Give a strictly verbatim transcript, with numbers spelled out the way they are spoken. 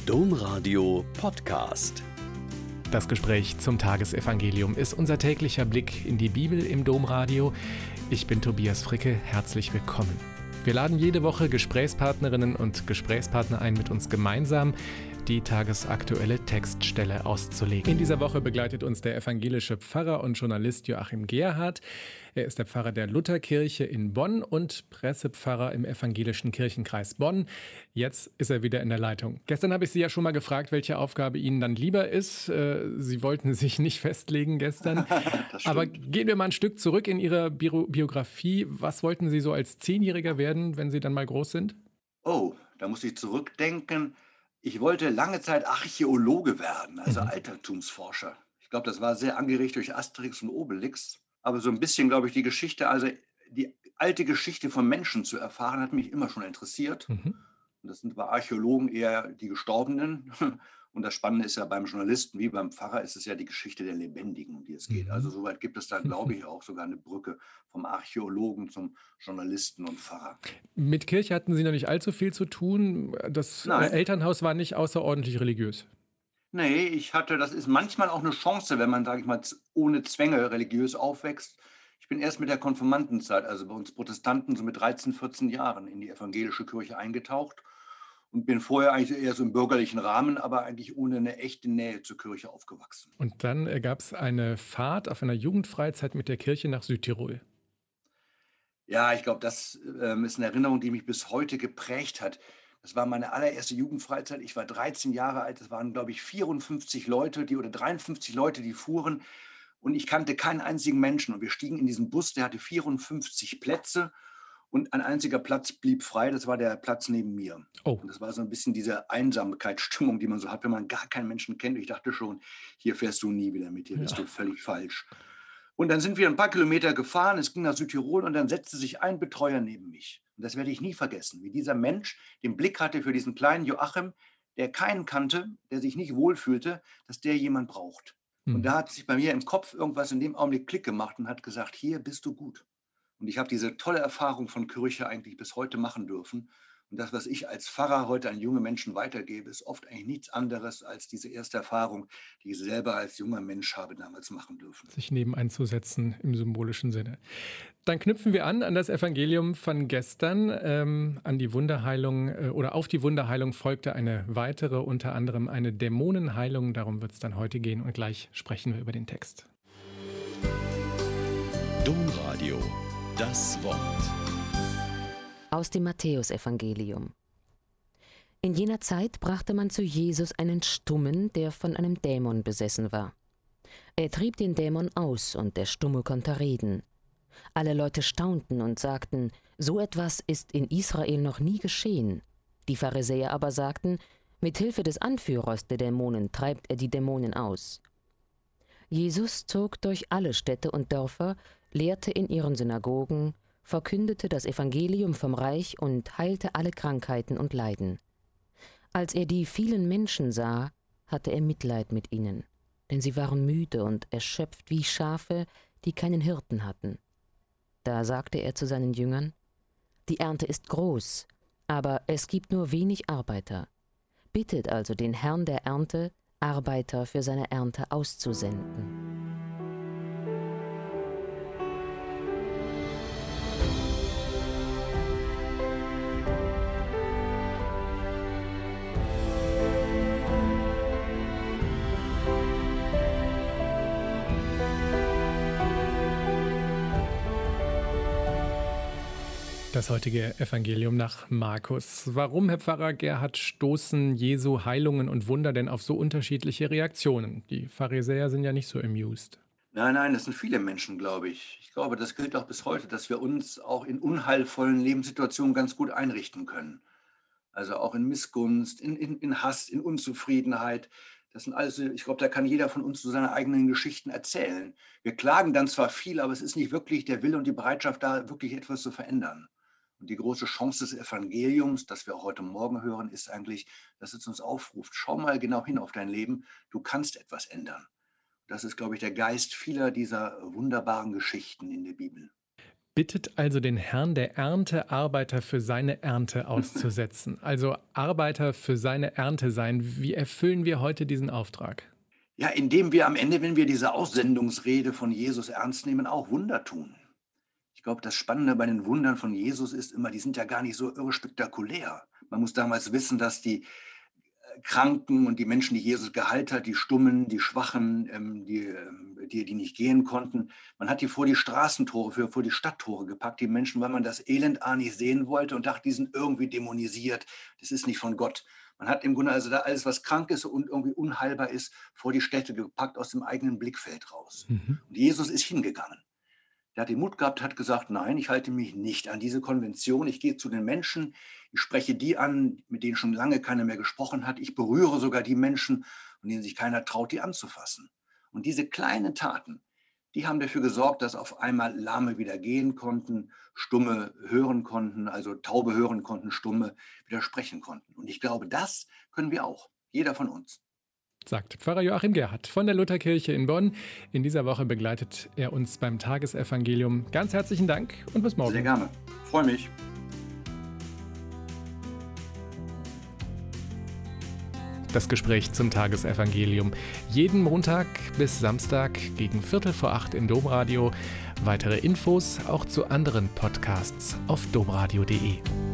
Domradio Podcast. Das Gespräch zum Tagesevangelium ist unser täglicher Blick in die Bibel im Domradio. Ich bin Tobias Fricke, herzlich willkommen. Wir laden jede Woche Gesprächspartnerinnen und Gesprächspartner ein, mit uns gemeinsam die tagesaktuelle Textstelle auszulegen. In dieser Woche begleitet uns der evangelische Pfarrer und Journalist Joachim Gerhardt. Er ist der Pfarrer der Lutherkirche in Bonn und Pressepfarrer im evangelischen Kirchenkreis Bonn. Jetzt ist er wieder in der Leitung. Gestern habe ich Sie ja schon mal gefragt, welche Aufgabe Ihnen dann lieber ist. Sie wollten sich nicht festlegen gestern. Aber gehen wir mal ein Stück zurück in Ihre Bio- Biografie. Was wollten Sie so als Zehnjähriger werden, wenn Sie dann mal groß sind? Oh, da muss ich zurückdenken. Ich wollte lange Zeit Archäologe werden, also Mhm. Altertumsforscher. Ich glaube, das war sehr angeregt durch Asterix und Obelix. Aber so ein bisschen, glaube ich, die Geschichte, also die alte Geschichte von Menschen zu erfahren, hat mich immer schon interessiert. Mhm. Und das sind bei Archäologen eher die Gestorbenen. Und das Spannende ist ja beim Journalisten wie beim Pfarrer ist es ja die Geschichte der Lebendigen, um die es geht. Mhm. Also soweit gibt es da, glaube ich, auch sogar eine Brücke vom Archäologen zum Journalisten und Pfarrer. Mit Kirche hatten Sie noch nicht allzu viel zu tun. Das äh, Nein. Elternhaus war nicht außerordentlich religiös. Nee, ich hatte, das ist manchmal auch eine Chance, wenn man, sage ich mal, z- ohne Zwänge religiös aufwächst. Ich bin erst mit der Konfirmandenzeit, also bei uns Protestanten, so mit dreizehn, vierzehn Jahren in die evangelische Kirche eingetaucht und bin vorher eigentlich eher so im bürgerlichen Rahmen, aber eigentlich ohne eine echte Nähe zur Kirche aufgewachsen. Und dann gab es eine Fahrt auf einer Jugendfreizeit mit der Kirche nach Südtirol. Ja, ich glaube, das ähm, ist eine Erinnerung, die mich bis heute geprägt hat. Das war meine allererste Jugendfreizeit. Ich war dreizehn Jahre alt. Es waren, glaube ich, vierundfünfzig Leute, die oder dreiundfünfzig Leute, die fuhren. Und ich kannte keinen einzigen Menschen. Und wir stiegen in diesen Bus, der hatte vierundfünfzig Plätze. Und ein einziger Platz blieb frei. Das war der Platz neben mir. Oh, Und das war so ein bisschen diese Einsamkeitsstimmung, die man so hat, wenn man gar keinen Menschen kennt. Ich dachte schon, hier fährst du nie wieder mit, hier bist ja. du völlig falsch. Und dann sind wir ein paar Kilometer gefahren, es ging nach Südtirol und dann setzte sich ein Betreuer neben mich. Und das werde ich nie vergessen, wie dieser Mensch den Blick hatte für diesen kleinen Joachim, der keinen kannte, der sich nicht wohlfühlte, dass der jemand braucht. Und Hm. da hat sich bei mir im Kopf irgendwas in dem Augenblick Klick gemacht und hat gesagt, hier bist du gut. Und ich habe diese tolle Erfahrung von Kirche eigentlich bis heute machen dürfen. Und das, was ich als Pfarrer heute an junge Menschen weitergebe, ist oft eigentlich nichts anderes als diese erste Erfahrung, die ich selber als junger Mensch habe damals machen dürfen. Sich nebeneinzusetzen im symbolischen Sinne. Dann knüpfen wir an an das Evangelium von gestern, ähm, an die Wunderheilung äh, oder auf die Wunderheilung folgte eine weitere, unter anderem eine Dämonenheilung. Darum wird es dann heute gehen und gleich sprechen wir über den Text. Domradio, das Wort. Aus dem Matthäusevangelium. In jener Zeit brachte man zu Jesus einen Stummen, der von einem Dämon besessen war. Er trieb den Dämon aus, und der Stumme konnte reden. Alle Leute staunten und sagten, so etwas ist in Israel noch nie geschehen. Die Pharisäer aber sagten, mit Hilfe des Anführers der Dämonen treibt er die Dämonen aus. Jesus zog durch alle Städte und Dörfer, lehrte in ihren Synagogen, verkündete das Evangelium vom Reich und heilte alle Krankheiten und Leiden. Als er die vielen Menschen sah, hatte er Mitleid mit ihnen, denn sie waren müde und erschöpft wie Schafe, die keinen Hirten hatten. Da sagte er zu seinen Jüngern, die Ernte ist groß, aber es gibt nur wenig Arbeiter. Bittet also den Herrn der Ernte, Arbeiter für seine Ernte auszusenden. Das heutige Evangelium nach Markus. Warum, Herr Pfarrer Gerhard, stoßen Jesu Heilungen und Wunder denn auf so unterschiedliche Reaktionen? Die Pharisäer sind ja nicht so amused. Nein, nein, das sind viele Menschen, glaube ich. Ich glaube, das gilt auch bis heute, dass wir uns auch in unheilvollen Lebenssituationen ganz gut einrichten können. Also auch in Missgunst, in, in, in Hass, in Unzufriedenheit. Das sind alles, ich glaube, da kann jeder von uns so seine eigenen Geschichten erzählen. Wir klagen dann zwar viel, aber es ist nicht wirklich der Wille und die Bereitschaft da, wirklich etwas zu verändern. Und die große Chance des Evangeliums, das wir auch heute Morgen hören, ist eigentlich, dass es uns aufruft, schau mal genau hin auf dein Leben, du kannst etwas ändern. Das ist, glaube ich, der Geist vieler dieser wunderbaren Geschichten in der Bibel. bittet also den Herrn der Ernte, Arbeiter für seine Ernte auszusetzen. Also Arbeiter für seine Ernte sein. Wie erfüllen wir heute diesen Auftrag? Ja, indem wir am Ende, wenn wir diese Aussendungsrede von Jesus ernst nehmen, auch Wunder tun. Ich glaube, das Spannende bei den Wundern von Jesus ist immer, die sind ja gar nicht so irre spektakulär. Man muss damals wissen, dass die Kranken und die Menschen, die Jesus geheilt hat, die Stummen, die Schwachen, ähm, die, ähm, die, die nicht gehen konnten, man hat die vor die Straßentore, für, vor die Stadttore gepackt, die Menschen, weil man das Elend A nicht sehen wollte und dachte, die sind irgendwie dämonisiert, das ist nicht von Gott. Man hat im Grunde also da alles, was krank ist und irgendwie unheilbar ist, vor die Städte gepackt, aus dem eigenen Blickfeld raus. Mhm. Und Jesus ist hingegangen. Der hat den Mut gehabt, hat gesagt, nein, ich halte mich nicht an diese Konvention. Ich gehe zu den Menschen, ich spreche die an, mit denen schon lange keiner mehr gesprochen hat. Ich berühre sogar die Menschen, von denen sich keiner traut, die anzufassen. Und diese kleinen Taten, die haben dafür gesorgt, dass auf einmal Lahme wieder gehen konnten, Stumme hören konnten, also Taube hören konnten, Stumme wieder sprechen konnten. Und ich glaube, das können wir auch, jeder von uns. Sagt Pfarrer Joachim Gerhardt von der Lutherkirche in Bonn. In dieser Woche begleitet er uns beim Tagesevangelium. Ganz herzlichen Dank und bis morgen. Sehr gerne. Freue mich. Das Gespräch zum Tagesevangelium. Jeden Montag bis Samstag gegen Viertel vor acht im Domradio. Weitere Infos auch zu anderen Podcasts auf domradio punkt de.